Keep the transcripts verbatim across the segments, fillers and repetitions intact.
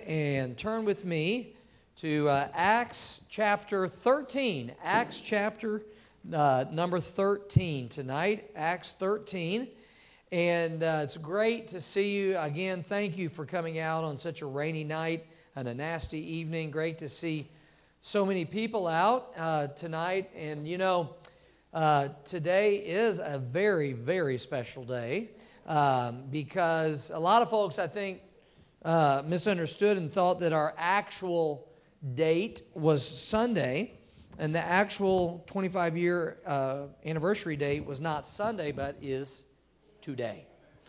and turn with me to uh, Acts chapter thirteen. Acts chapter uh, number thirteen tonight, Acts thirteen. And uh, it's great to see you again. Thank you for coming out on such a rainy night and a nasty evening. Great to see so many people out uh, tonight. And you know, uh, today is a very, very special day um, because a lot of folks, I think, uh, misunderstood and thought that our actual date was Sunday, and the actual twenty-five year uh, anniversary date was not Sunday, but is today.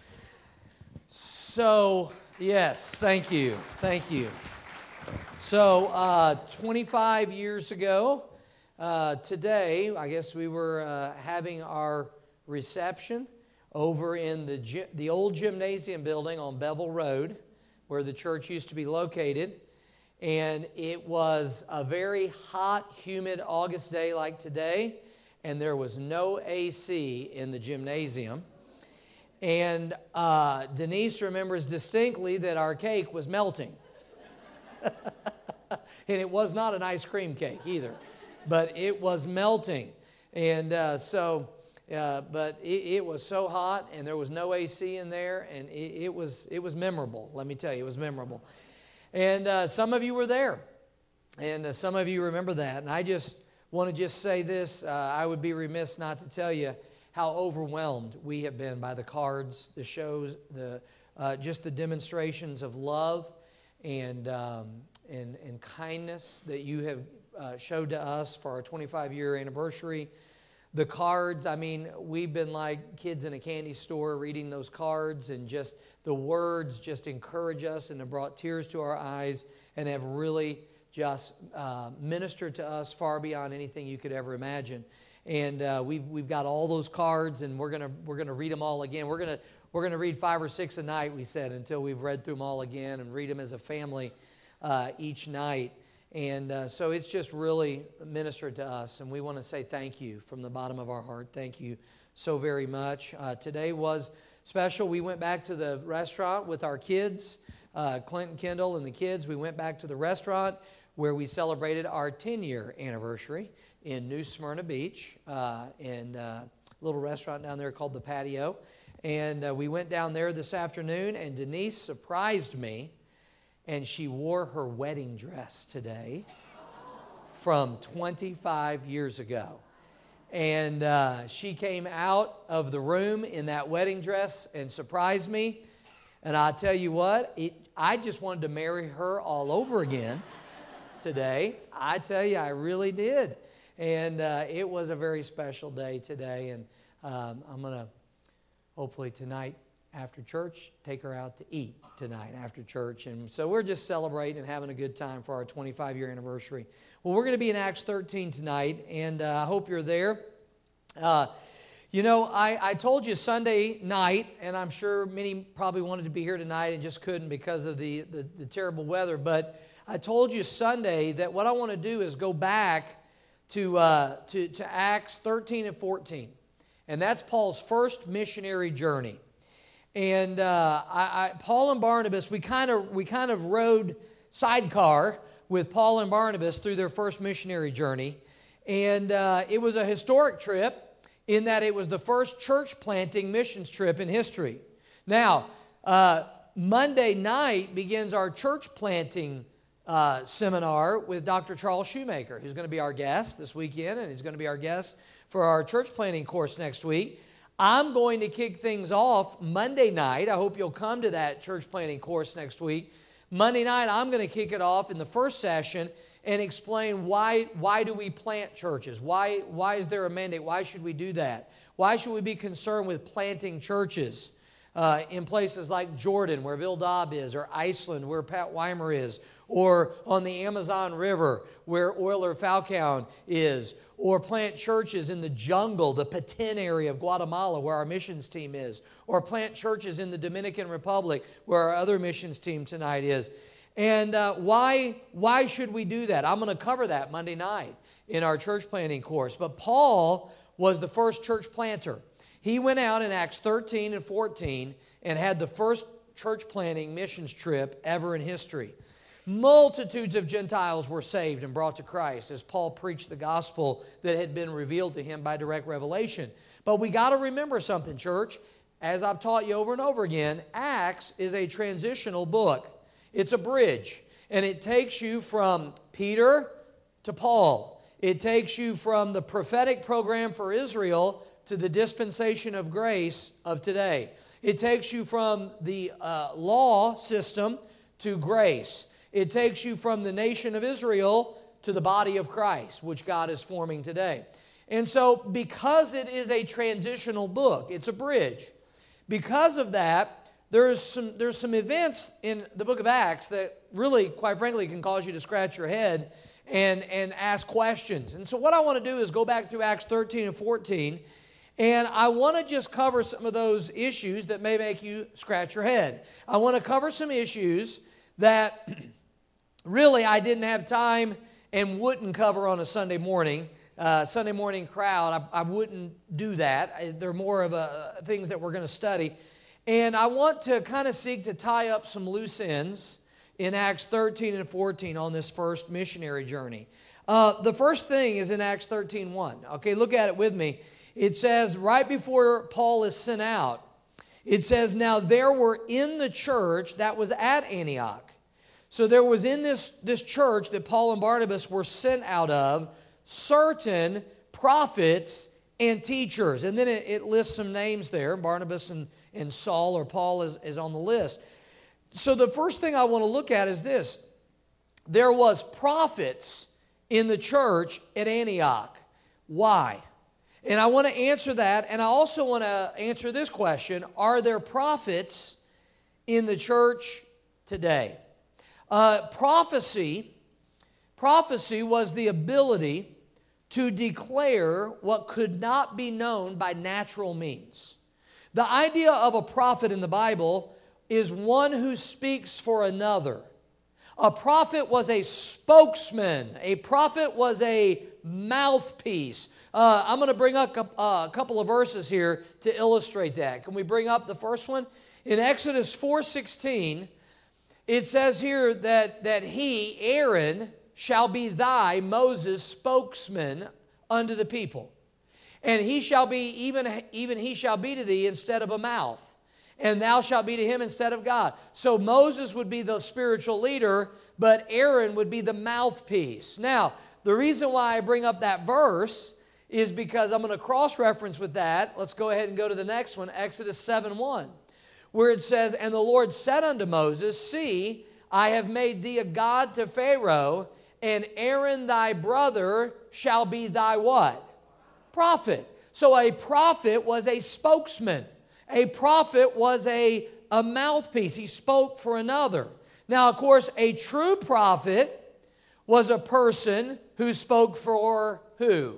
So, yes, thank you, thank you. So, uh, twenty-five years ago, uh, today, I guess we were uh, having our reception over in the gy- the old gymnasium building on Bevel Road, where the church used to be located. And it was a very hot, humid August day like today, and there was no A C in the gymnasium. And uh, Denise remembers distinctly that our cake was melting. And it was not an ice cream cake either, but it was melting. And uh, so, uh, but it, it was so hot, and there was no A C in there, and it, it was it was memorable. Let me tell you, it was memorable. And uh, some of you were there, and uh, some of you remember that. And I just want to just say this. Uh, I would be remiss not to tell you how overwhelmed we have been by the cards, the shows, the uh, just the demonstrations of love and um, and, and kindness that you have uh, showed to us for our twenty-five year anniversary. The cards, I mean, we've been like kids in a candy store reading those cards, and just the words just encourage us and have brought tears to our eyes and have really just uh, ministered to us far beyond anything you could ever imagine. And uh, we've we've got all those cards, and we're gonna we're gonna read them all again. We're gonna we're gonna read five or six a night, we said, until we've read through them all again and read them as a family uh, each night. And uh, so it's just really ministered to us, and we want to say thank you from the bottom of our heart. Thank you so very much. Uh, today was special. We went back to the restaurant with our kids, uh, Clinton, Kendall, and the kids. We went back to the restaurant where we celebrated our ten year anniversary in New Smyrna Beach, uh, in a little restaurant down there called The Patio. And uh, we went down there this afternoon, and Denise surprised me, and she wore her wedding dress today from twenty-five years ago. And uh, she came out of the room in that wedding dress and surprised me. And I'll tell you what, it, I just wanted to marry her all over again today. I tell you, I really did. And uh, it was a very special day today. And um, I'm going to, hopefully tonight after church, take her out to eat tonight after church. And so we're just celebrating and having a good time for our twenty-five year anniversary. Well, we're going to be in Acts thirteen tonight, and uh, I hope you're there. Uh, you know, I, I told you Sunday night, and I'm sure many probably wanted to be here tonight and just couldn't because of the, the, the terrible weather, but I told you Sunday that what I want to do is go back to, uh, to, to Acts thirteen and fourteen, and that's Paul's first missionary journey. And uh, I, I, Paul and Barnabas, we kind of we kind of rode sidecar with Paul and Barnabas through their first missionary journey. And uh, it was a historic trip in that it was the first church planting missions trip in history. Now, uh, Monday night begins our church planting uh, seminar with Doctor Charles Shoemaker, who's going to be our guest this weekend, and he's going to be our guest for our church planting course next week. I'm going to kick things off Monday night. I hope you'll come to that church planting course next week. Monday night, I'm going to kick it off in the first session and explain why, why do we plant churches? Why, why is there a mandate? Why should we do that? Why should we be concerned with planting churches uh, in places like Jordan, where Bill Dobb is, or Iceland, where Pat Weimer is, or on the Amazon River, where Euler Falcon is, or plant churches in the jungle, the Petén area of Guatemala, where our missions team is, or plant churches in the Dominican Republic, where our other missions team tonight is. And uh, why, why should we do that? I'm going to cover that Monday night in our church planting course. But Paul was the first church planter. He went out in Acts thirteen and fourteen and had the first church planting missions trip ever in history. Multitudes of Gentiles were saved and brought to Christ as Paul preached the gospel that had been revealed to him by direct revelation. But we got to remember something, church. As I've taught you over and over again, Acts is a transitional book. It's a bridge. And it takes you from Peter to Paul. It takes you from the prophetic program for Israel to the dispensation of grace of today. It takes you from the uh, law system to grace. It takes you from the nation of Israel to the body of Christ, which God is forming today. And so, because it is a transitional book, it's a bridge. Because of that, there's some, there's some events in the book of Acts that really, quite frankly, can cause you to scratch your head and, and ask questions. And so what I want to do is go back through Acts thirteen and fourteen, and I want to just cover some of those issues that may make you scratch your head. I want to cover some issues that really I didn't have time and wouldn't cover on a Sunday morning. Uh, Sunday morning crowd, I, I wouldn't do that. I, they're more of a, things that we're going to study. And I want to kind of seek to tie up some loose ends in Acts thirteen and fourteen on this first missionary journey. Uh, the first thing is in Acts thirteen one. Okay, look at it with me. It says, right before Paul is sent out, it says, now there were in the church that was at Antioch. So there was in this, this church that Paul and Barnabas were sent out of, certain prophets and teachers. And then it, it lists some names there. Barnabas and, and Saul or Paul is, is on the list. So the first thing I want to look at is this. There was prophets in the church at Antioch. Why? And I want to answer that. And I also want to answer this question. Are there prophets in the church today? Uh, prophecy, prophecy was the ability to declare what could not be known by natural means. The idea of a prophet in the Bible is one who speaks for another. A prophet was a spokesman. A prophet was a mouthpiece. Uh, I'm going to bring up a, a couple of verses here to illustrate that. Can we bring up the first one? In Exodus four sixteen, it says here that, that he, Aaron, shall be thy, Moses, spokesman unto the people. And he shall be, even, even he shall be to thee instead of a mouth. And thou shalt be to him instead of God. So Moses would be the spiritual leader, but Aaron would be the mouthpiece. Now, the reason why I bring up that verse is because I'm going to cross-reference with that. Let's go ahead and go to the next one, Exodus seven one, where it says, and the Lord said unto Moses, see, I have made thee a god to Pharaoh, and Aaron thy brother shall be thy what? Prophet. So a prophet was a spokesman. A prophet was a, a mouthpiece. He spoke for another. Now, of course, a true prophet was a person who spoke for who?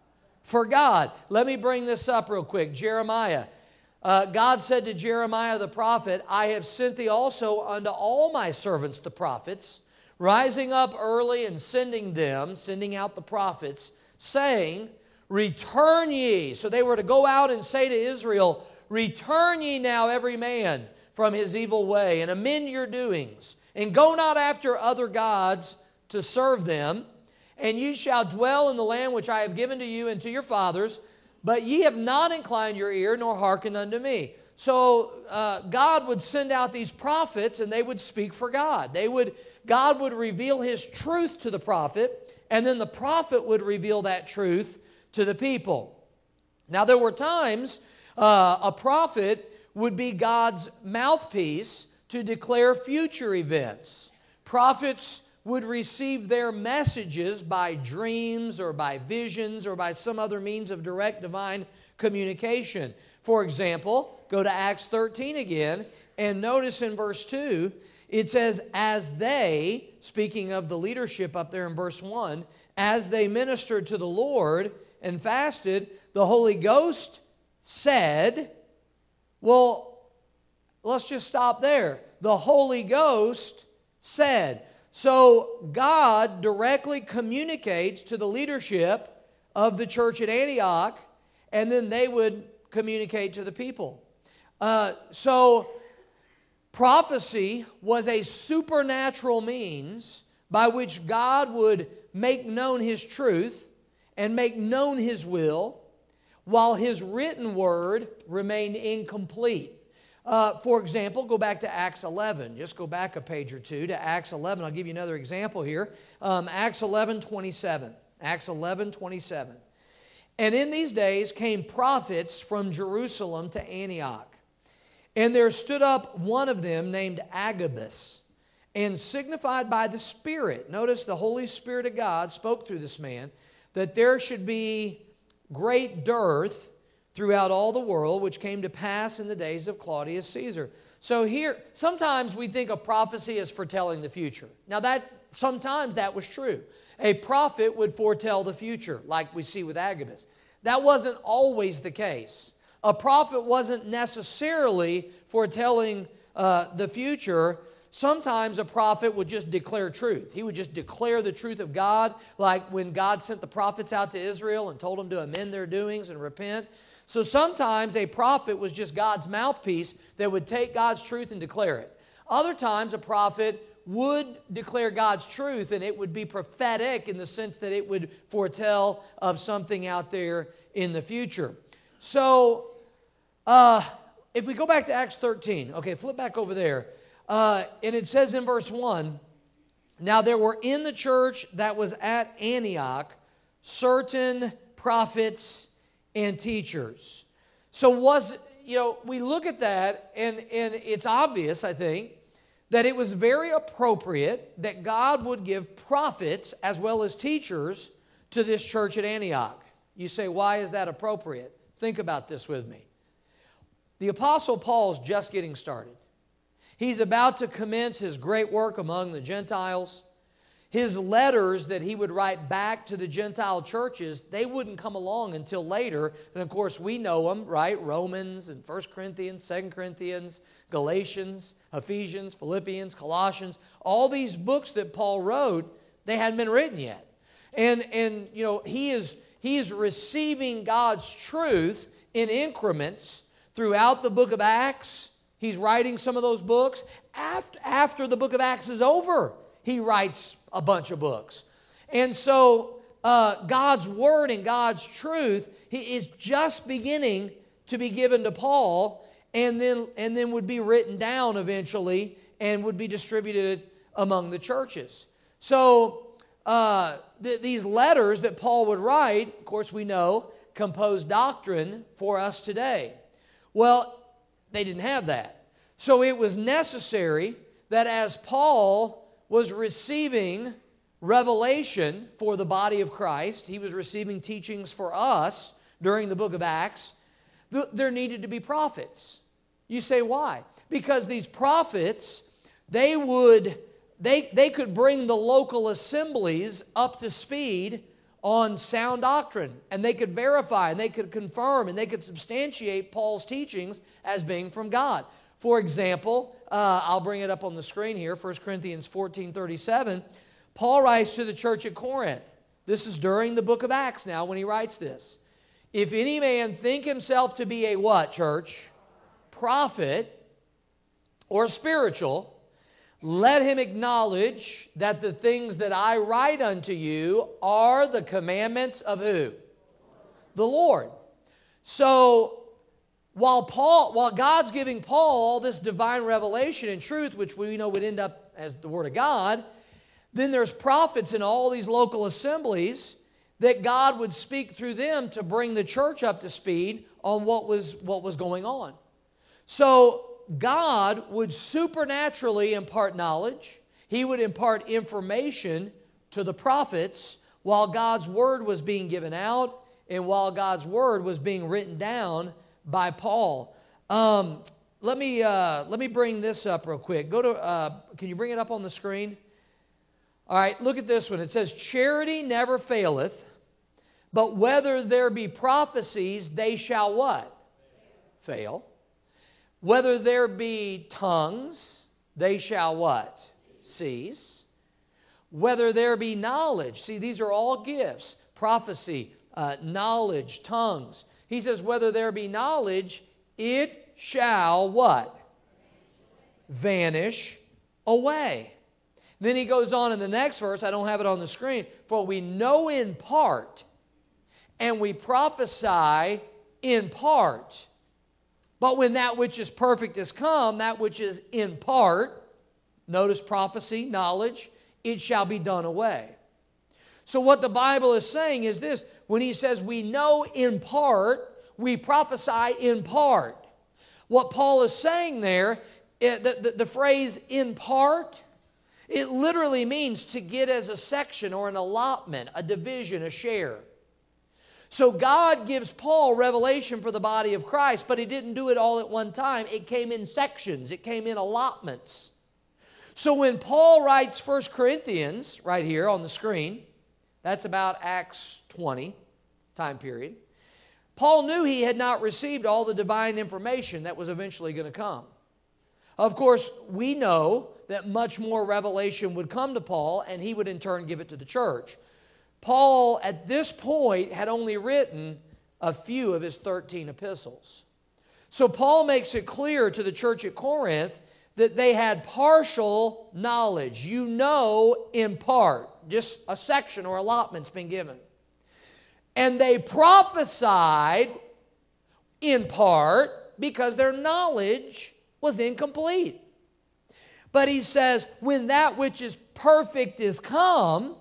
For God. Let me bring this up real quick. Jeremiah. Uh, God said to Jeremiah the prophet, I have sent thee also unto all my servants the prophets, rising up early and sending them, sending out the prophets, saying, return ye. So they were to go out and say to Israel, return ye now every man from his evil way, and amend your doings, and go not after other gods to serve them, and ye shall dwell in the land which I have given to you and to your fathers, but ye have not inclined your ear, nor hearkened unto me. So uh, God would send out these prophets, and they would speak for God. They would, God would reveal His truth to the prophet, and then the prophet would reveal that truth to the people. Now, there were times uh, a prophet would be God's mouthpiece to declare future events. Prophets would receive their messages by dreams or by visions or by some other means of direct divine communication. For example, go to Acts thirteen again, and notice in verse two, it says, as they, speaking of the leadership up there in verse one, as they ministered to the Lord and fasted, the Holy Ghost said, well, let's just stop there. The Holy Ghost said. So God directly communicates to the leadership of the church at Antioch, and then they would communicate to the people. Uh, so Prophecy was a supernatural means by which God would make known His truth and make known His will, while His written word remained incomplete. Uh, for example, go back to Acts eleven. Just go back a page or two to Acts eleven. I'll give you another example here. Um, Acts eleven twenty-seven. Acts eleven twenty-seven. And in these days came prophets from Jerusalem to Antioch. And there stood up one of them named Agabus, and signified by the Spirit. Notice the Holy Spirit of God spoke through this man that there should be great dearth throughout all the world, which came to pass in the days of Claudius Caesar. So here, sometimes we think of prophecy as foretelling the future. Now that, sometimes that was true. A prophet would foretell the future, like we see with Agabus. That wasn't always the case. A prophet wasn't necessarily foretelling uh, the future. Sometimes a prophet would just declare truth. He would just declare the truth of God, like when God sent the prophets out to Israel and told them to amend their doings and repent. So sometimes a prophet was just God's mouthpiece that would take God's truth and declare it. Other times a prophet would declare God's truth, and it would be prophetic in the sense that it would foretell of something out there in the future. So uh, if we go back to Acts thirteen, okay, flip back over there. Uh, and it says in verse one, now there were in the church that was at Antioch certain prophets and teachers. So was, you know, we look at that, and, and it's obvious, I think, that it was very appropriate that God would give prophets as well as teachers to this church at Antioch. You say, why is that appropriate? Think about this with me. The Apostle Paul's just getting started. He's about to commence his great work among the Gentiles. His letters that he would write back to the Gentile churches, they wouldn't come along until later. And of course, we know them, right? Romans and First Corinthians, Second Corinthians, Galatians, Ephesians, Philippians, Colossians. All these books that Paul wrote, they hadn't been written yet. And, and you know, he is, he is receiving God's truth in increments throughout the book of Acts. He's writing some of those books. After, after the book of Acts is over, he writes a bunch of books. And so uh, God's word and God's truth he is just beginning to be given to Paul, and then, and then would be written down eventually and would be distributed among the churches. So uh, th- these letters that Paul would write, of course we know, compose doctrine for us today. Well, they didn't have that. So it was necessary that as Paul was receiving revelation for the body of Christ, he was receiving teachings for us during the book of Acts, th- there needed to be prophets. You say, why? Because these prophets, they would, they, they could bring the local assemblies up to speed on sound doctrine, and they could verify, and they could confirm, and they could substantiate Paul's teachings as being from God. For example, uh, I'll bring it up on the screen here, First Corinthians fourteen thirty-seven. Paul writes to the church at Corinth. This is during the book of Acts now when he writes this. If any man think himself to be a what, church? Prophet or spiritual, let him acknowledge that the things that I write unto you are the commandments of who? The Lord. So while Paul, while God's giving Paul all this divine revelation and truth, which we know would end up as the Word of God, then there's prophets in all these local assemblies that God would speak through them to bring the church up to speed on what was, what was going on. So God would supernaturally impart knowledge. He would impart information to the prophets while God's Word was being given out and while God's Word was being written down by Paul. Um, let me uh, let me bring this up real quick. Go to. Uh, can you bring it up on the screen? All right. Look at this one. It says, "Charity never faileth, but whether there be prophecies, they shall what? Fail. Whether there be tongues, they shall what? Cease. Whether there be knowledge." See, these are all gifts: prophecy, uh, knowledge, tongues. He says, whether there be knowledge, it shall what? vanish away. Then he goes on in the next verse, I don't have it on the screen, for we know in part, and we prophesy in part. But when that which is perfect has come, that which is in part, notice prophecy, knowledge, it shall be done away. So what the Bible is saying is this, when he says we know in part, we prophesy in part. What Paul is saying there, the, the, the phrase in part, it literally means to get as a section or an allotment, a division, a share. So God gives Paul revelation for the body of Christ, but he didn't do it all at one time. It came in sections. It came in allotments. So when Paul writes First Corinthians, right here on the screen, that's about Acts twenty time period, Paul knew he had not received all the divine information that was eventually going to come. Of course, we know that much more revelation would come to Paul, and he would in turn give it to the church. Paul, at this point, had only written a few of his thirteen epistles. So Paul makes it clear to the church at Corinth that they had partial knowledge. You know in part. Just a section or allotment's been given. And they prophesied in part because their knowledge was incomplete. But he says, when that which is perfect is come,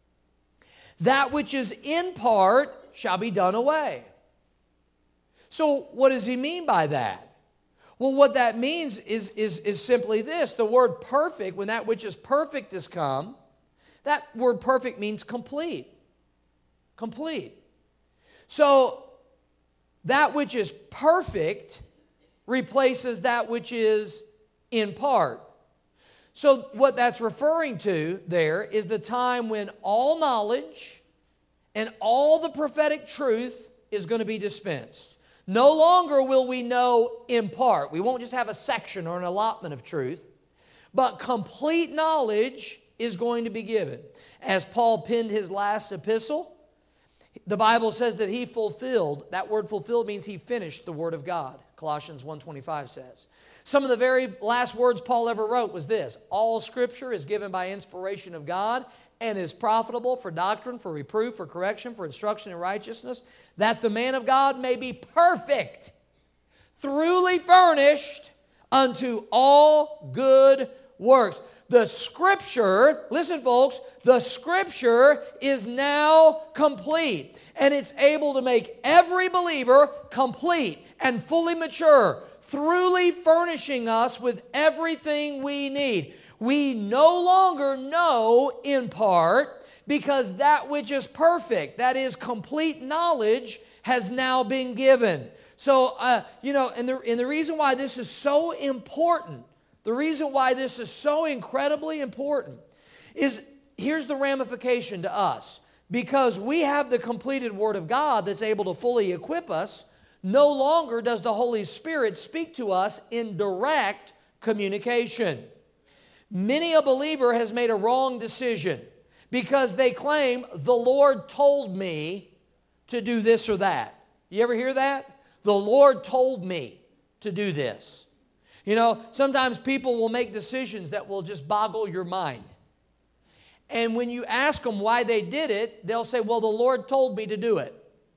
that which is in part shall be done away. So what does he mean by that? Well, what that means is, is, is simply this. The word perfect, when that which is perfect is come, that word perfect means complete. Complete. So that which is perfect replaces that which is in part. So what that's referring to there is the time when all knowledge and all the prophetic truth is going to be dispensed. No longer will we know in part. We won't just have a section or an allotment of truth, but complete knowledge is going to be given. As Paul penned his last epistle, the Bible says that he fulfilled, that word fulfilled means he finished the Word of God. Colossians one twenty-five says. Some of the very last words Paul ever wrote was this: all Scripture is given by inspiration of God and is profitable for doctrine, for reproof, for correction, for instruction in righteousness, that the man of God may be perfect, thoroughly furnished unto all good works. The Scripture, listen folks, the Scripture is now complete, and it's able to make every believer complete and fully mature, thoroughly furnishing us with everything we need. We no longer know in part, because that which is perfect, that is complete knowledge, has now been given. So, uh, you know, and the, and the reason why this is so important, the reason why this is so incredibly important is, here's the ramification to us. Because we have the completed Word of God that's able to fully equip us, no longer does the Holy Spirit speak to us in direct communication. Many a believer has made a wrong decision because they claim, the Lord told me to do this or that. You ever hear that? The Lord told me to do this. You know, sometimes people will make decisions that will just boggle your mind. And when you ask them why they did it, they'll say, well, the Lord told me to do it.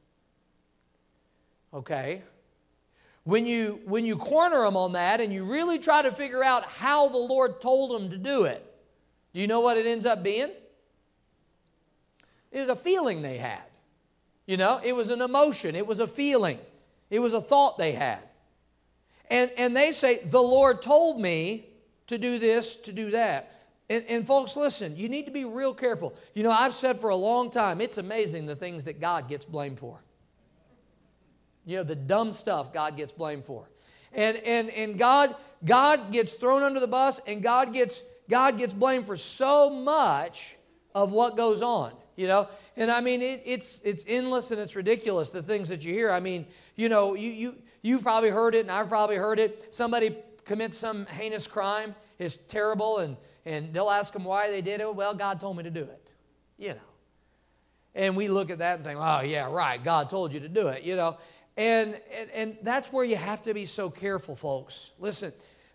Okay. When you, when you corner them on that and you really try to figure out how the Lord told them to do it, do you know what it ends up being? It was a feeling they had. You know, it was an emotion. It was a feeling. It was a thought they had. And, and they say, the Lord told me to do this, to do that. And, and folks, listen, you need to be real careful. You know, I've said for a long time, it's amazing the things that God gets blamed for. You know, the dumb stuff God gets blamed for. And, and, and God, God gets thrown under the bus, and God gets, God gets blamed for so much of what goes on, you know. And I mean, it, it's, it's endless and it's ridiculous, the things that you hear. I mean, you know, you, you, you've probably heard it, and I've probably heard it. Somebody commits some heinous crime, it's terrible, and, and they'll ask them why they did it. Well, God told me to do it, you know. And we look at that and think, oh, yeah, right, God told you to do it, you know. And, and, and that's where you have to be so careful, folks. Listen,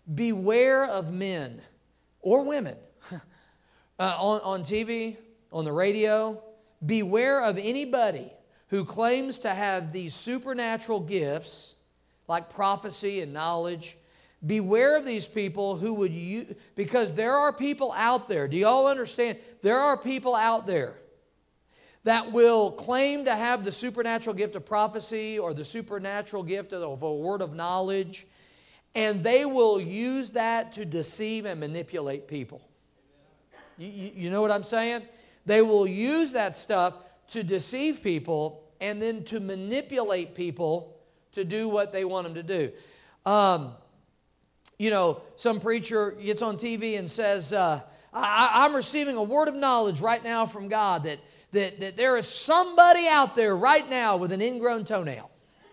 Beware of men or women uh, on, on T V, on the radio. Beware of anybody who claims to have these supernatural gifts like prophecy and knowledge. Beware of these people who would use, because there are people out there. Do you all understand? There are people out there that will claim to have the supernatural gift of prophecy or the supernatural gift of a word of knowledge, and they will use that to deceive and manipulate people. You, you, you know what I'm saying? They will use that stuff to deceive people and then to manipulate people to do what they want them to do. Um, you know, some preacher gets on T V and says, uh, I, I'm receiving a word of knowledge right now from God that, that, that there is somebody out there right now with an ingrown toenail.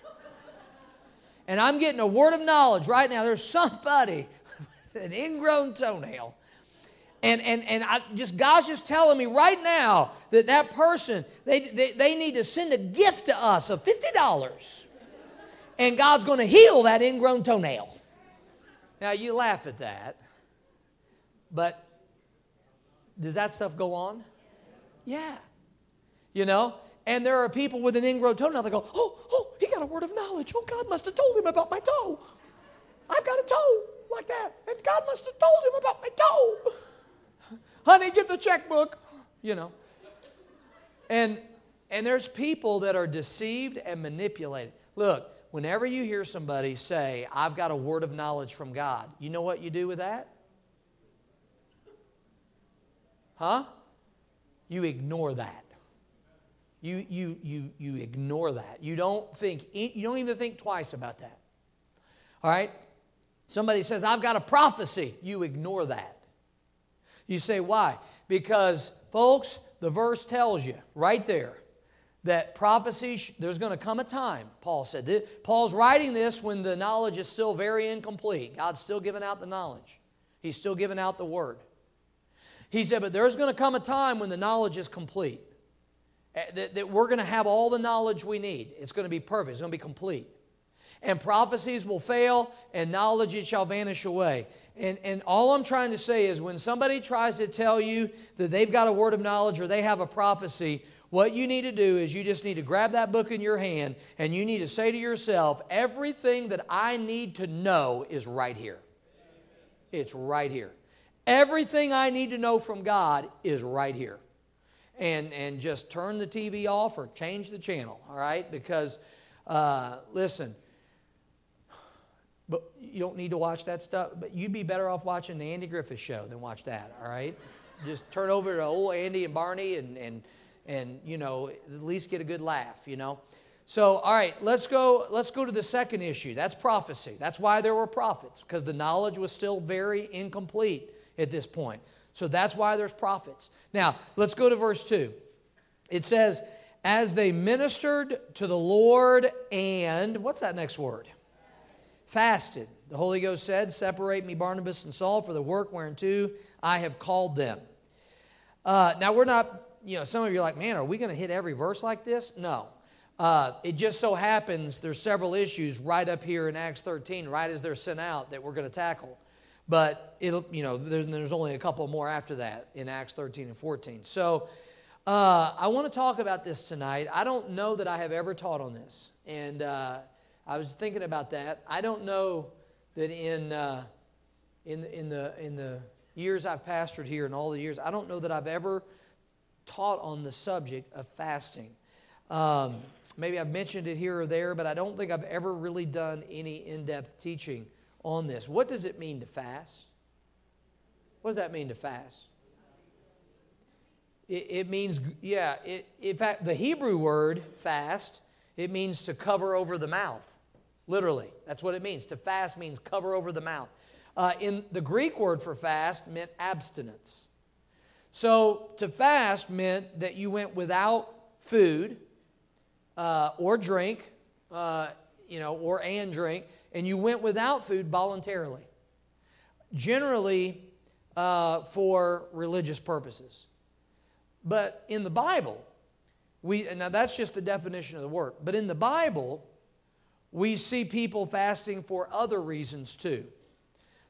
And I'm getting a word of knowledge right now. There's somebody with an ingrown toenail. And, and, and I just God's just telling me right now that that person, they, they, they need to send a gift to us of fifty dollars. And God's going to heal that ingrown toenail. Now, you laugh at that. But does that stuff go on? Yeah. You know? And there are people with an ingrown toenail that go, oh, oh, he got a word of knowledge. Oh, God must have told him about my toe. I've got a toe like that. And God must have told him about my toe. Honey, get the checkbook. You know. And, and there's people that are deceived and manipulated. Look, whenever you hear somebody say, I've got a word of knowledge from God, you know what you do with that? Huh? You ignore that. You, you, you, you ignore that. You don't think, you don't even think twice about that. All right? Somebody says, I've got a prophecy. You ignore that. You say, why? Because, folks, the verse tells you right there that prophecy, there's going to come a time, Paul said. Paul's writing this when the knowledge is still very incomplete. God's still giving out the knowledge. He's still giving out the word. He said, but there's going to come a time when the knowledge is complete. That, that we're going to have all the knowledge we need. It's going to be perfect. It's going to be complete. And prophecies will fail, and knowledge it shall vanish away. And, and all I'm trying to say is when somebody tries to tell you that they've got a word of knowledge or they have a prophecy, what you need to do is you just need to grab that book in your hand and you need to say to yourself, everything that I need to know is right here. It's right here. Everything I need to know from God is right here. And, and just turn the T V off or change the channel, all right? Because, uh, listen, but you don't need to watch that stuff. But you'd be better off watching the Andy Griffith Show than watch that, all right? Just turn over to old Andy and Barney and, and, and you know, at least get a good laugh, you know? So, all right, let's go, let's go to the second issue. That's prophecy. That's why there were prophets, because the knowledge was still very incomplete at this point. So that's why there's prophets. Now, let's go to verse two. It says, as they ministered to the Lord and, what's that next word? Fasted. The Holy Ghost said, separate me, Barnabas and Saul, for the work whereunto I have called them. Uh, now, we're not, you know, some of you are like, man, are we going to hit every verse like this? No. Uh, it just so happens there's several issues right up here in Acts thirteen, right as they're sent out, that we're going to tackle. But it'll, you know, there, there's only a couple more after that in Acts thirteen and fourteen. So uh, I want to talk about this tonight. I don't know that I have ever taught on this, and uh, I was thinking about that. I don't know that in uh, in in the in the years I've pastored here and all the years, I don't know that I've ever taught on the subject of fasting. Um, maybe I've mentioned it here or there, but I don't think I've ever really done any in-depth teaching on this. What does it mean to fast? What does that mean to fast? It, it means, yeah, it, in fact, the Hebrew word fast, it means to cover over the mouth. Literally, that's what it means. To fast means cover over the mouth. Uh, in the Greek word for fast meant abstinence. So to fast meant that you went without food uh, or drink, uh, you know, or and drink, and you went without food voluntarily, generally uh, for religious purposes. But in the Bible, we and now that's just the definition of the word. But in the Bible, we see people fasting for other reasons too.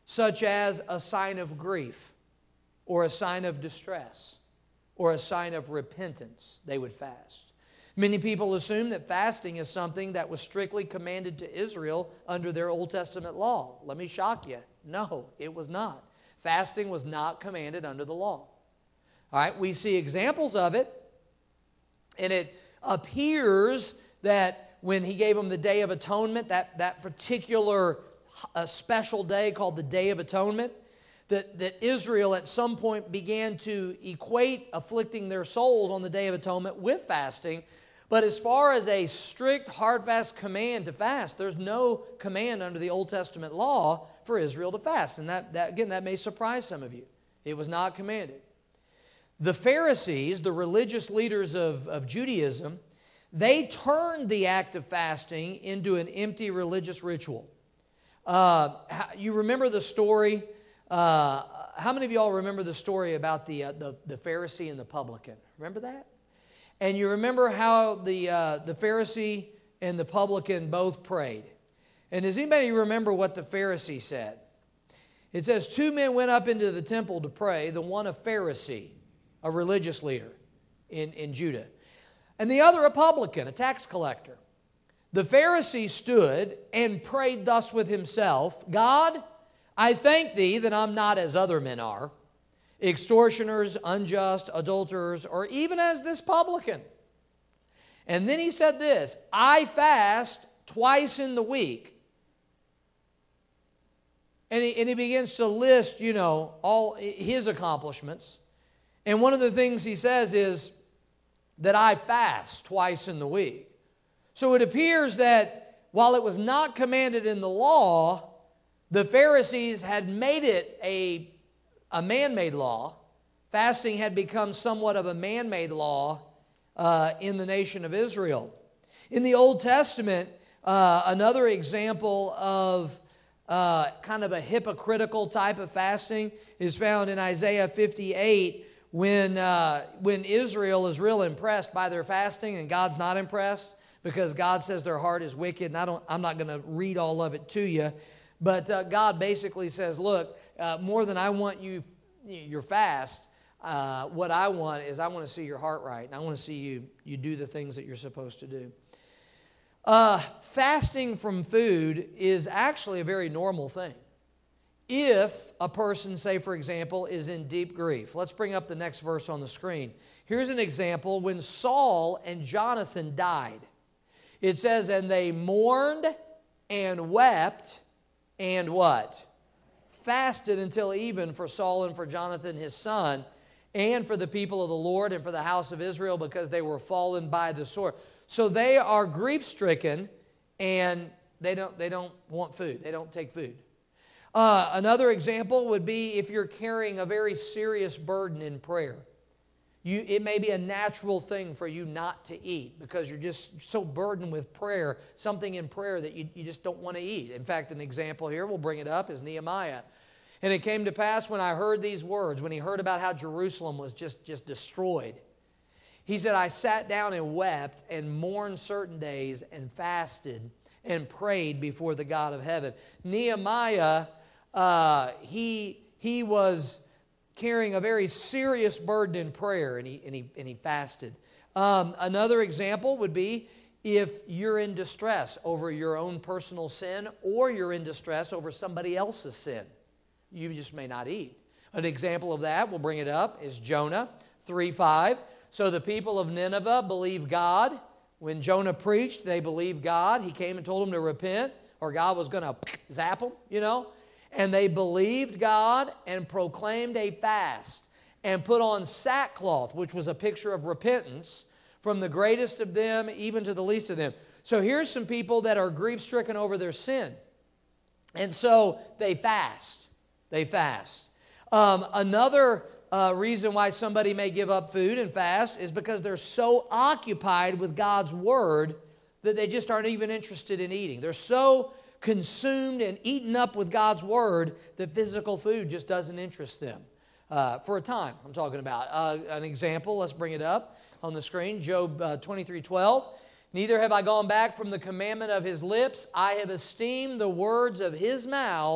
such as a sign of grief or a sign of distress or a sign of repentance, they would fast. Many people assume that fasting is something that was strictly commanded to Israel under their Old Testament law. Let me shock you. No, it was not. Fasting was not commanded under the law. All right, we see examples of it, and it appears that when he gave them the Day of Atonement, that, that particular uh, special day called the Day of Atonement, that, that Israel at some point began to equate afflicting their souls on the Day of Atonement with fasting. But as far as a strict, hard, fast command to fast, there's no command under the Old Testament law for Israel to fast. And that, that again, that may surprise some of you. It was not commanded. The Pharisees, the religious leaders of, of Judaism, they turned the act of fasting into an empty religious ritual. Uh, you remember the story? Uh, how many of y'all remember the story about the, uh, the, the Pharisee and the publican? Remember that? And you remember how the, uh, the Pharisee and the publican both prayed. And does anybody remember what the Pharisee said? It says, two men went up into the temple to pray, the one a Pharisee, a religious leader in, in Judah, and the other a publican, a tax collector. The Pharisee stood and prayed thus with himself, God, I thank thee that I'm not as other men are, extortioners, unjust, adulterers, or even as this publican. And then he said this, I fast twice in the week. And he, and he begins to list, you know, all his accomplishments. And one of the things he says is that I fast twice in the week. So it appears that while it was not commanded in the law, the Pharisees had made it a a man-made law. Fasting had become somewhat of a man-made law uh, in the nation of Israel. In the Old Testament, uh, another example of uh, kind of a hypocritical type of fasting is found in Isaiah fifty-eight, when, uh, when Israel is real impressed by their fasting and God's not impressed because God says their heart is wicked. And I don't, I'm not going to read all of it to you, but uh, God basically says, look, Uh, more than I want you, your fast, uh, what I want is I want to see your heart right. And I want to see you, you do the things that you're supposed to do. Uh, fasting from food is actually a very normal thing. If a person, say for example, is in deep grief. Let's bring up the next verse on the screen. Here's an example when Saul and Jonathan died. It says, and they mourned and wept and what? Fasted until even for Saul and for Jonathan his son, and for the people of the Lord and for the house of Israel, because they were fallen by the sword. So they are grief-stricken, and they don't, they don't want food. They don't take food. Uh, another example would be if you're carrying a very serious burden in prayer. You, it may be a natural thing for you not to eat because you're just so burdened with prayer, something in prayer that you, you just don't want to eat. In fact, an example here, we'll bring it up, is Nehemiah. And it came to pass when I heard these words, when he heard about how Jerusalem was just, just destroyed, he said, I sat down and wept and mourned certain days and fasted and prayed before the God of heaven. Nehemiah, uh, he, he was carrying a very serious burden in prayer, and he, and he, and he fasted. Um, another example would be if you're in distress over your own personal sin, or you're in distress over somebody else's sin. You just may not eat. An example of that, we'll bring it up, is Jonah three five. So the people of Nineveh believed God. When Jonah preached, they believed God. He came and told them to repent, or God was going to zap them, you know. And they believed God and proclaimed a fast and put on sackcloth, which was a picture of repentance, from the greatest of them even to the least of them. So here's some people that are grief-stricken over their sin. And so they fast. They fast. Um, another uh, reason why somebody may give up food and fast is because they're so occupied with God's Word that they just aren't even interested in eating. They're so consumed and eaten up with God's Word that physical food just doesn't interest them. Uh, for a time, I'm talking about. Uh, an example, let's bring it up on the screen. Job uh, twenty-three twelve. Neither have I gone back from the commandment of his lips. I have esteemed the words of his mouth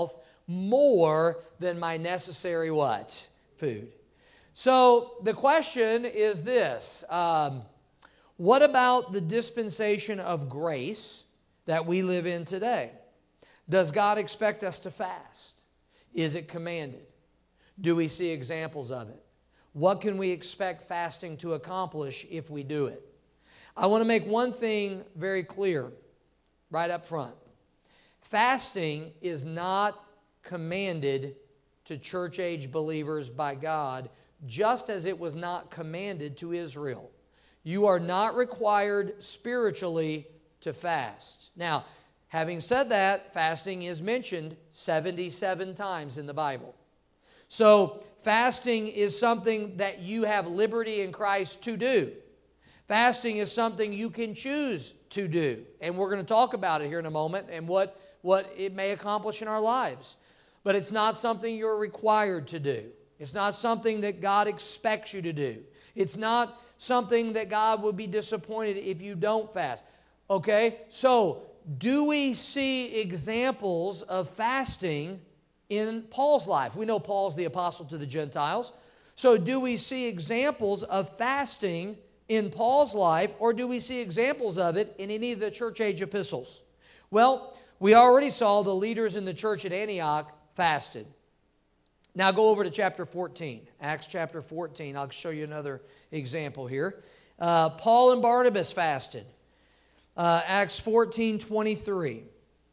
more than my necessary what? Food. So the question is this. Um, what about the dispensation of grace that we live in today? Does God expect us to fast? Is it commanded? Do we see examples of it? What can we expect fasting to accomplish if we do it? I want to make one thing very clear right up front. Fasting is not commanded to church-age believers by God, just as it was not commanded to Israel. You are not required spiritually to fast. Now, having said that, fasting is mentioned seventy-seven times in the Bible. So, fasting is something that you have liberty in Christ to do. Fasting is something you can choose to do. And we're going to talk about it here in a moment and what, what it may accomplish in our lives. But it's not something you're required to do. It's not something that God expects you to do. It's not something that God would be disappointed if you don't fast. Okay? So, do we see examples of fasting in Paul's life? We know Paul's the apostle to the Gentiles. So, do we see examples of fasting in Paul's life, or do we see examples of it in any of the church age epistles? Well, we already saw the leaders in the church at Antioch fasted. Now go over to chapter fourteen, Acts chapter fourteen. I'll show you another example here. Uh, Paul and Barnabas fasted. Uh, Acts fourteen twenty-three.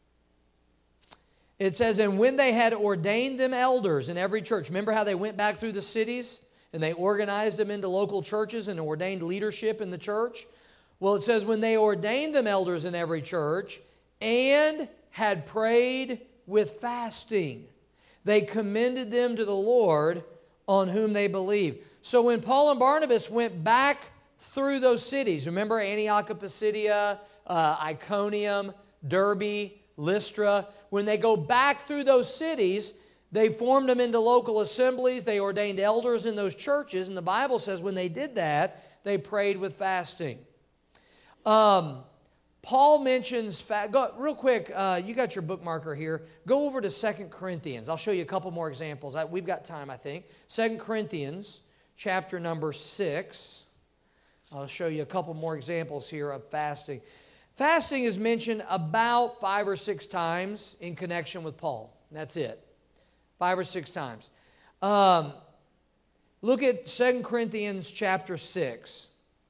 It says, and when they had ordained them elders in every church. Remember how they went back through the cities and they organized them into local churches and ordained leadership in the church? Well, it says, when they ordained them elders in every church and had prayed with fasting, they commended them to the Lord on whom they believed. So when Paul and Barnabas went back through those cities, remember Antioch of Pisidia, uh, Iconium, Derbe, Lystra, when they go back through those cities, they formed them into local assemblies. They ordained elders in those churches. And the Bible says when they did that, they prayed with fasting. Um, Paul mentions, fa- go, real quick, uh, you got your bookmarker here. Go over to Second Corinthians. I'll show you a couple more examples. I, we've got time, I think. Second Corinthians, chapter number six. I'll show you a couple more examples here of fasting. Fasting is mentioned about five or six times in connection with Paul. That's it. Five or six times. Um, look at Second Corinthians chapter six.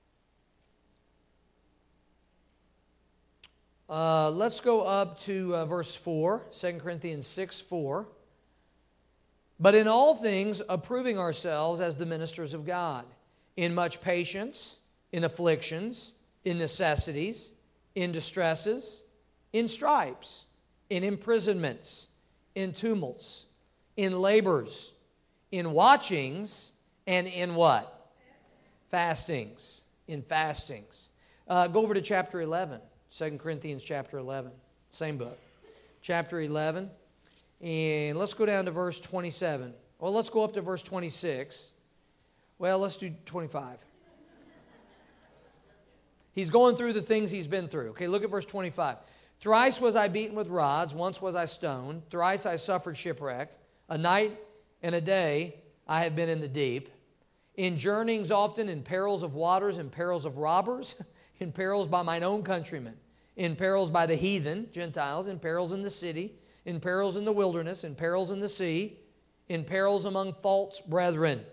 Uh, let's go up to uh, verse four, Second Corinthians six, four. But in all things, approving ourselves as the ministers of God, in much patience, in afflictions, in necessities, in distresses, in stripes, in imprisonments, in tumults, in labors, in watchings, and in what? Fastings. In fastings. Uh, go over to chapter eleven. Second Corinthians chapter eleven. Same book. Chapter eleven. And let's go down to verse twenty-seven. Well, let's go up to verse twenty-six. Well, let's do twenty-five. He's going through the things he's been through. Okay, look at verse twenty-five. Thrice was I beaten with rods, once was I stoned, thrice I suffered shipwreck. A night and a day I have been in the deep. In journeyings often, in perils of waters, in perils of robbers, in perils by mine own countrymen, in perils by the heathen, Gentiles, in perils in the city, in perils in the wilderness, in perils in the sea, in perils among false brethren,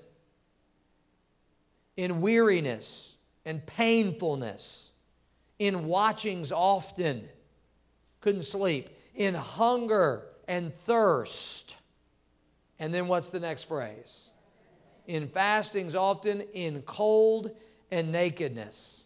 in weariness and painfulness, in watchings often, couldn't sleep, in hunger and thirst. And then what's the next phrase? In fastings often, in cold and nakedness.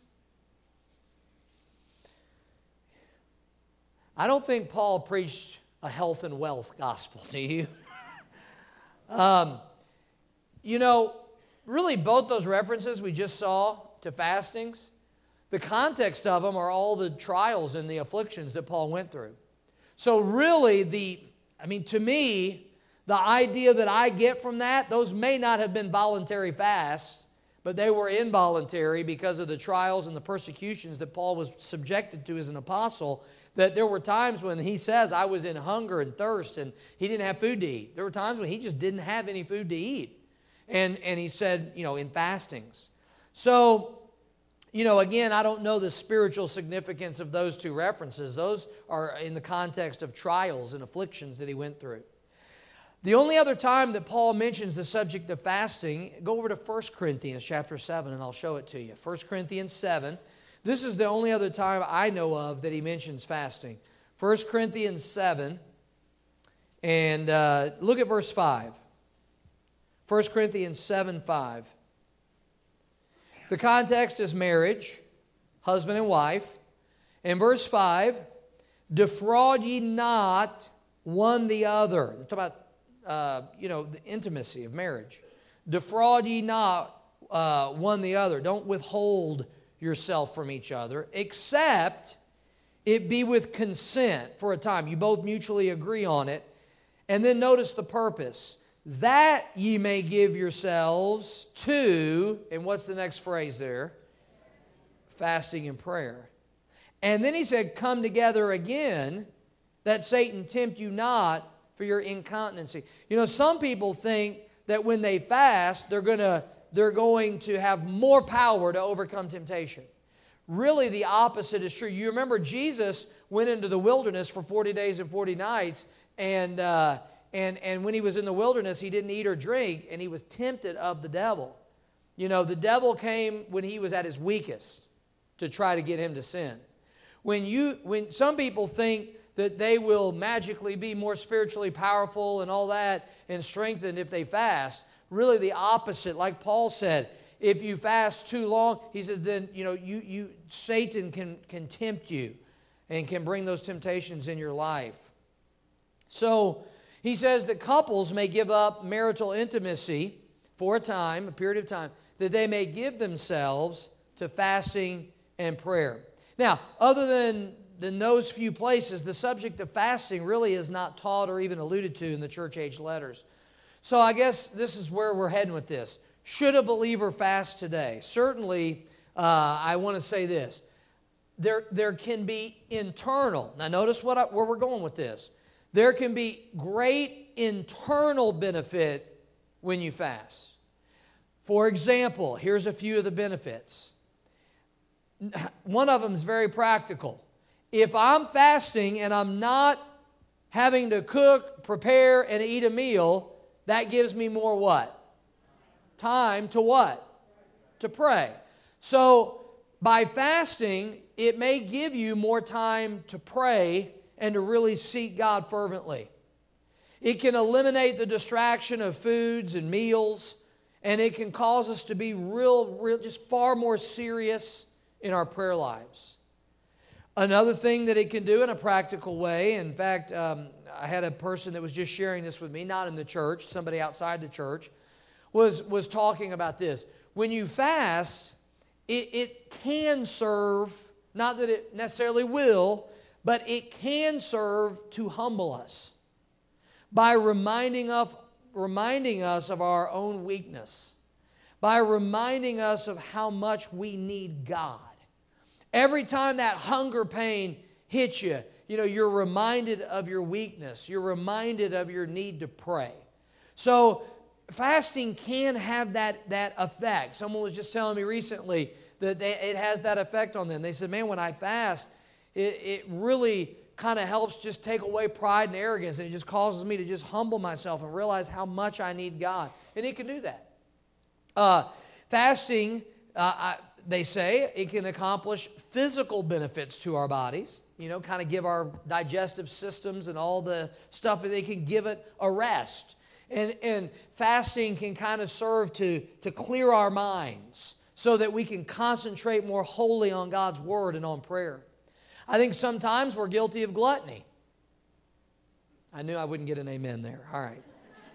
I don't think Paul preached a health and wealth gospel, do you? um, you know, really both those references we just saw to fastings, the context of them are all the trials and the afflictions that Paul went through. So really, the, I mean, to me, the idea that I get from that, those may not have been voluntary fasts, but they were involuntary because of the trials and the persecutions that Paul was subjected to as an apostle. that there were times when he says, I was in hunger and thirst, and he didn't have food to eat. There were times when he just didn't have any food to eat. And, and he said, you know, in fastings. So, you know, again, I don't know the spiritual significance of those two references. Those are in the context of trials and afflictions that he went through. The only other time that Paul mentions the subject of fasting, go over to First Corinthians chapter seven, and I'll show it to you. First Corinthians seven. This is the only other time I know of that he mentions fasting. First Corinthians seven, and uh, look at verse five. First Corinthians seven, five. The context is marriage, husband and wife. In verse five, defraud ye not one the other. Talk about, uh, you know, the intimacy of marriage. Defraud ye not uh, one the other. Don't withhold yourself from each other, except it be with consent for a time. You both mutually agree on it. And then notice the purpose. That ye may give yourselves to, and what's the next phrase there? Fasting and prayer. And then he said, come together again, that Satan tempt you not for your incontinency. You know, some people think that when they fast, they're going to they're going to have more power to overcome temptation. Really, the opposite is true. You remember Jesus went into the wilderness for forty days and forty nights, and uh, and and when he was in the wilderness, he didn't eat or drink, and he was tempted of the devil. You know, the devil came when he was at his weakest to try to get him to sin. When you, when some people think that they will magically be more spiritually powerful and all that and strengthened if they fast, really the opposite. Like Paul said, if you fast too long, he said, then you know you you Satan can can tempt you and can bring those temptations in your life. So he says that couples may give up marital intimacy for a time, a period of time, that they may give themselves to fasting and prayer. Now, other than, than those few places, the subject of fasting really is not taught or even alluded to in the church age letters. So I guess this is where we're heading with this. Should a believer fast today? Certainly, uh, I want to say this. There, there can be internal. Now notice what I, where we're going with this. There can be great internal benefit when you fast. For example, here's a few of the benefits. One of them is very practical. If I'm fasting and I'm not having to cook, prepare, and eat a meal, that gives me more what? Time to what? To pray. So by fasting, it may give you more time to pray and to really seek God fervently. It can eliminate the distraction of foods and meals, and it can cause us to be real, real, just far more serious in our prayer lives. Another thing that it can do in a practical way, in fact, um, I had a person that was just sharing this with me, not in the church, somebody outside the church, was, was talking about this. When you fast, it, it can serve, not that it necessarily will, but it can serve to humble us by reminding of, reminding us of our own weakness, by reminding us of how much we need God. Every time that hunger pain hits you, you know, you're reminded of your weakness. You're reminded of your need to pray. So fasting can have that, that effect. Someone was just telling me recently that they, it has that effect on them. They said, man, when I fast, it, it really kind of helps just take away pride and arrogance, and it just causes me to just humble myself and realize how much I need God. And it can do that. Uh, fasting, uh, I, they say, it can accomplish physical benefits to our bodies, you know, kind of give our digestive systems and all the stuff, they can give it a rest. And, and fasting can kind of serve to, to clear our minds so that we can concentrate more wholly on God's Word and on prayer. I think sometimes we're guilty of gluttony. I knew I wouldn't get an amen there. All right.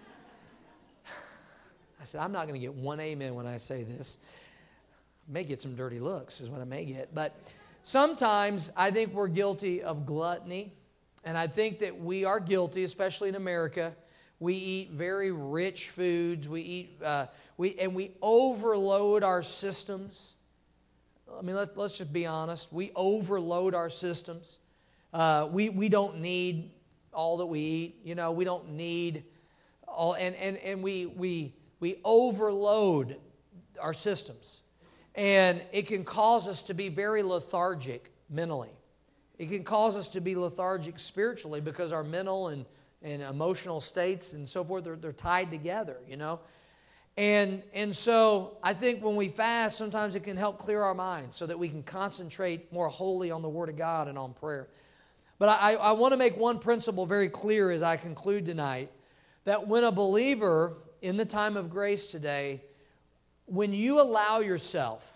I said, I'm not going to get one amen when I say this. I may get some dirty looks is what I may get. But sometimes I think we're guilty of gluttony. And I think that we are guilty, especially in America. We eat very rich foods. We eat, uh, we and we overload our systems. I mean, let, let's just be honest. We overload our systems. Uh, we, we don't need all that we eat. You know, we don't need all, and, and, and we, we, we overload our systems. And it can cause us to be very lethargic mentally. It can cause us to be lethargic spiritually because our mental and, and emotional states and so forth, they're, they're tied together, you know. And, and so I think when we fast, sometimes it can help clear our minds so that we can concentrate more wholly on the Word of God and on prayer. But I, I want to make one principle very clear as I conclude tonight, that when a believer in the time of grace today, when you allow yourself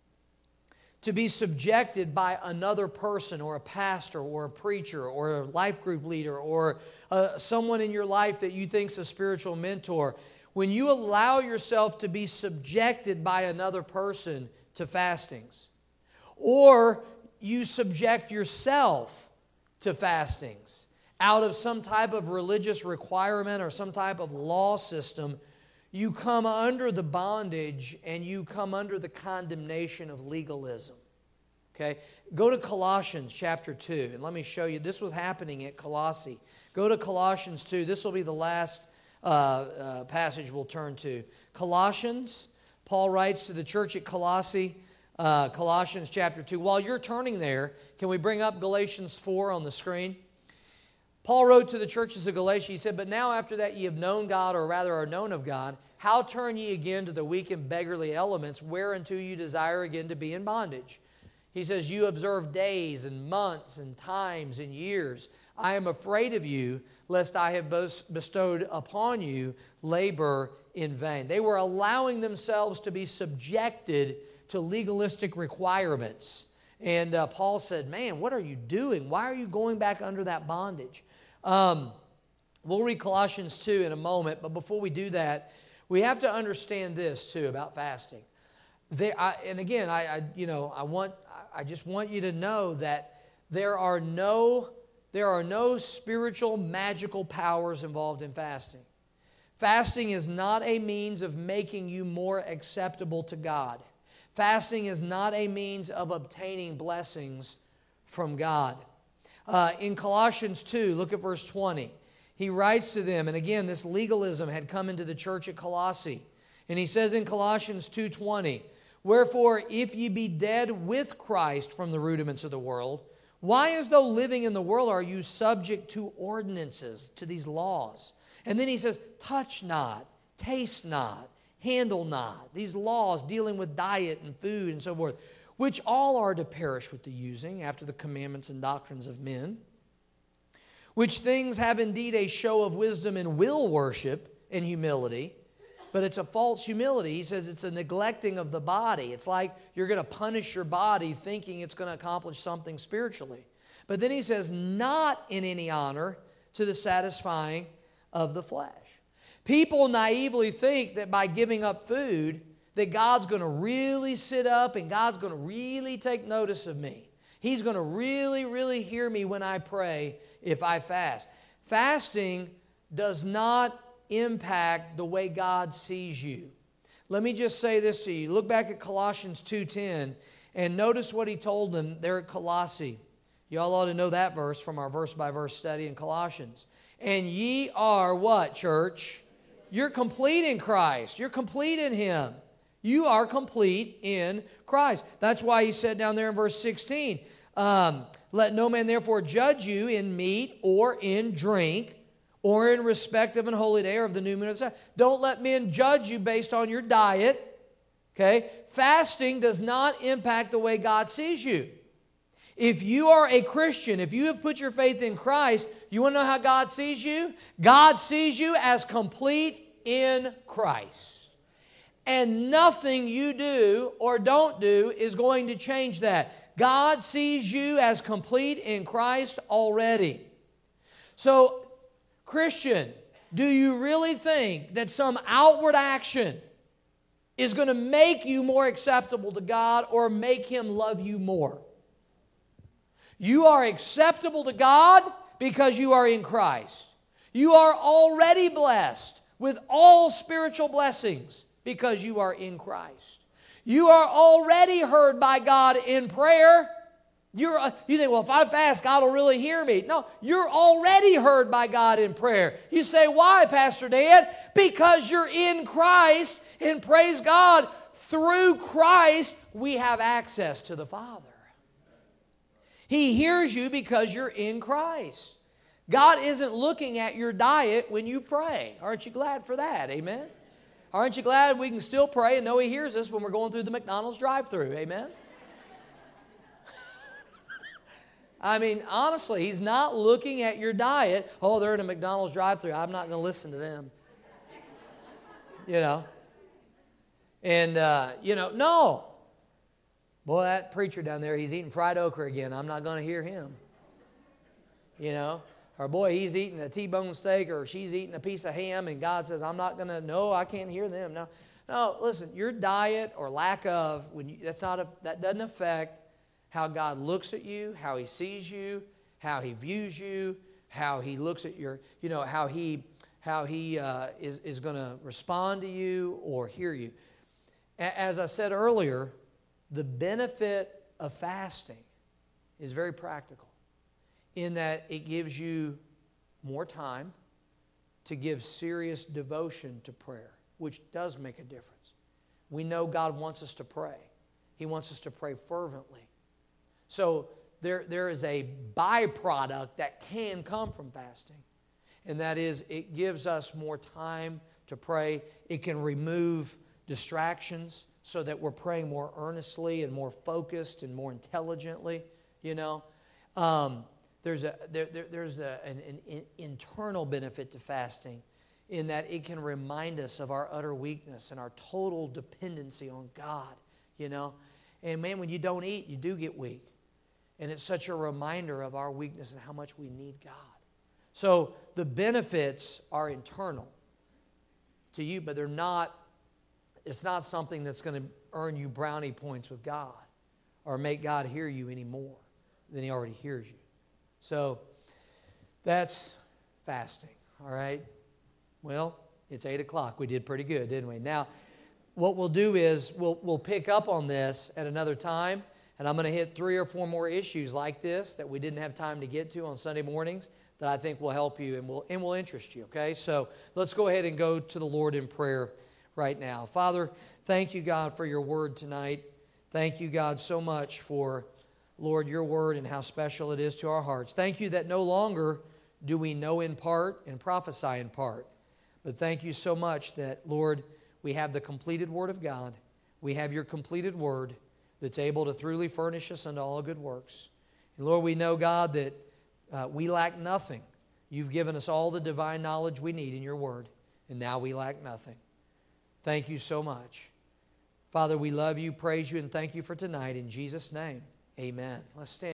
to be subjected by another person or a pastor or a preacher or a life group leader or uh, someone in your life that you think is a spiritual mentor, when you allow yourself to be subjected by another person to fastings, or you subject yourself to fastings out of some type of religious requirement or some type of law system, you come under the bondage and you come under the condemnation of legalism. Okay? Go to Colossians chapter two, and let me show you. This was happening at Colossae. Go to Colossians two. This will be the last uh, uh, passage we'll turn to. Colossians, Paul writes to the church at Colossae, uh, Colossians chapter two. While you're turning there, can we bring up Galatians four on the screen? Paul wrote to the churches of Galatia, he said, "But now after that ye have known God, or rather are known of God, how turn ye again to the weak and beggarly elements, whereunto you desire again to be in bondage?" He says, "You observe days and months and times and years. I am afraid of you, lest I have bestowed upon you labor in vain." They were allowing themselves to be subjected to legalistic requirements. And uh, Paul said, man, what are you doing? Why are you going back under that bondage? Um, we'll read Colossians two in a moment, but before we do that, we have to understand this too about fasting. There, I, and again, I, I, you know, I want, I just want you to know that there are no, there are no spiritual magical powers involved in fasting. Fasting is not a means of making you more acceptable to God. Fasting is not a means of obtaining blessings from God. Uh, in Colossians two, look at verse twenty. He writes to them, and again, this legalism had come into the church at Colossae. And he says in Colossians two twenty, "Wherefore, if ye be dead with Christ from the rudiments of the world, why as though living in the world are you subject to ordinances," to these laws? And then he says, "Touch not, taste not, handle not," these laws dealing with diet and food and so forth, "which all are to perish with the using after the commandments and doctrines of men, which things have indeed a show of wisdom and will worship and humility, but it's a false humility." He says it's a neglecting of the body. It's like you're going to punish your body thinking it's going to accomplish something spiritually. But then he says, "not in any honor to the satisfying of the flesh." People naively think that by giving up food, that God's going to really sit up and God's going to really take notice of me. He's going to really, really hear me when I pray if I fast. Fasting does not impact the way God sees you. Let me just say this to you. Look back at Colossians two ten and notice what he told them there at Colossae. Y'all ought to know that verse from our verse-by-verse study in Colossians. "And ye are" what, church? You're complete in Christ. You're complete in Him. You are complete in Christ. That's why he said down there in verse sixteen, um, "Let no man therefore judge you in meat or in drink or in respect of an holy day or of the new moon of the Sabbath." Don't let men judge you based on your diet. Okay? Fasting does not impact the way God sees you. If you are a Christian, if you have put your faith in Christ, you want to know how God sees you? God sees you as complete in Christ. And nothing you do or don't do is going to change that. God sees you as complete in Christ already. So, Christian, do you really think that some outward action is going to make you more acceptable to God or make Him love you more? You are acceptable to God because you are in Christ. You are already blessed with all spiritual blessings because you are in Christ. You are already heard by God in prayer You're, uh, you think, well, if I fast, God will really hear me. No, you're already heard by God in prayer. You say, why, Pastor Dan? Because you're in Christ, and praise God, through Christ, we have access to the Father. He hears you because you're in Christ. God isn't looking at your diet when you pray. Aren't you glad for that? Amen? Aren't you glad we can still pray and know He hears us when we're going through the McDonald's drive-thru? Amen? I mean, honestly, He's not looking at your diet. Oh, they're in a McDonald's drive-thru. I'm not going to listen to them. You know? And, uh, you know, no. Boy, that preacher down there, he's eating fried okra again. I'm not going to hear him. You know? Or, boy, he's eating a T-bone steak, or she's eating a piece of ham, and God says, I'm not going to, no, I can't hear them. No, no, listen, your diet or lack of, when you, that's not a, that doesn't affect how God looks at you, how He sees you, how He views you, how He looks at your, you know, how He, how he uh, is, is going to respond to you or hear you. As I said earlier, the benefit of fasting is very practical in that it gives you more time to give serious devotion to prayer, which does make a difference. We know God wants us to pray. He wants us to pray fervently. So there, there is a byproduct that can come from fasting, and that is it gives us more time to pray. It can remove distractions so that we're praying more earnestly and more focused and more intelligently, you know. Um, there's a, there, there, there's a, an, an internal benefit to fasting in that it can remind us of our utter weakness and our total dependency on God, you know. And man, when you don't eat, you do get weak. And it's such a reminder of our weakness and how much we need God. So the benefits are internal to you, but they're not, it's not something that's going to earn you brownie points with God or make God hear you any more than He already hears you. So that's fasting, all right? Well, it's eight o'clock. We did pretty good, didn't we? Now, what we'll do is we'll, we'll pick up on this at another time, and I'm going to hit three or four more issues like this that we didn't have time to get to on Sunday mornings that I think will help you and will, and will interest you, okay? So let's go ahead and go to the Lord in prayer right now. Father, thank you, God, for your word tonight. Thank you, God, so much for, Lord, your word and how special it is to our hearts. Thank you that no longer do we know in part and prophesy in part. But thank you so much that, Lord, we have the completed word of God. We have your completed word that's able to truly furnish us unto all good works. And Lord, we know, God, that uh, we lack nothing. You've given us all the divine knowledge we need in your word, and now we lack nothing. Thank you so much. Father, we love you, praise you, and thank you for tonight. In Jesus' name, amen. Let's stand.